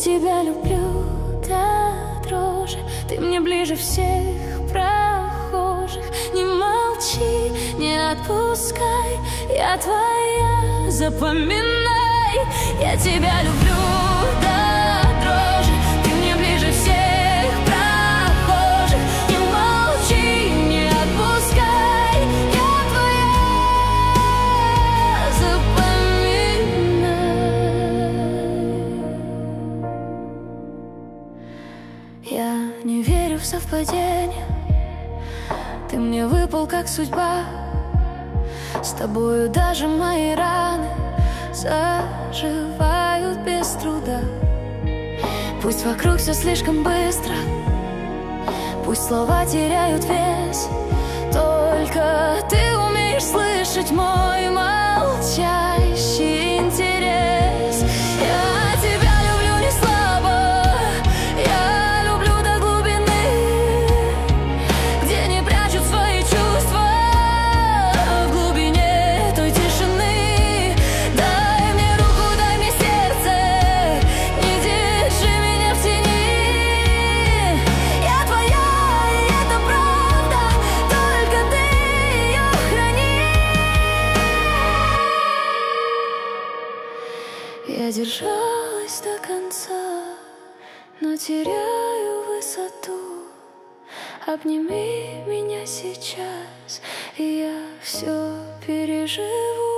тебя люблю до дрожи, ты мне ближе всех прохожих. Не молчи, не отпускай, я твоя, запоминай. Я тебя люблю до дрожи, ты мне ближе всех прохожих. Не молчи, не отпускай, я твоя, запоминай. Я не верю в совпадение, ты мне выпал как судьба. С тобою даже мои раны заживают без труда. Пусть вокруг все слишком быстро, пусть слова теряют вес, только ты умеешь слышать мой молчащий интерес. Я тебя люблю не слабо, я люблю до глубины, где не прячут свои чувства, в глубине той тишины. Дай мне руку, дай мне сердце, не держи меня в тени. Я твоя, и это правда, только ты ее храни. Я держалась до конца, но теряю высоту. Обними меня сейчас, и я все переживу.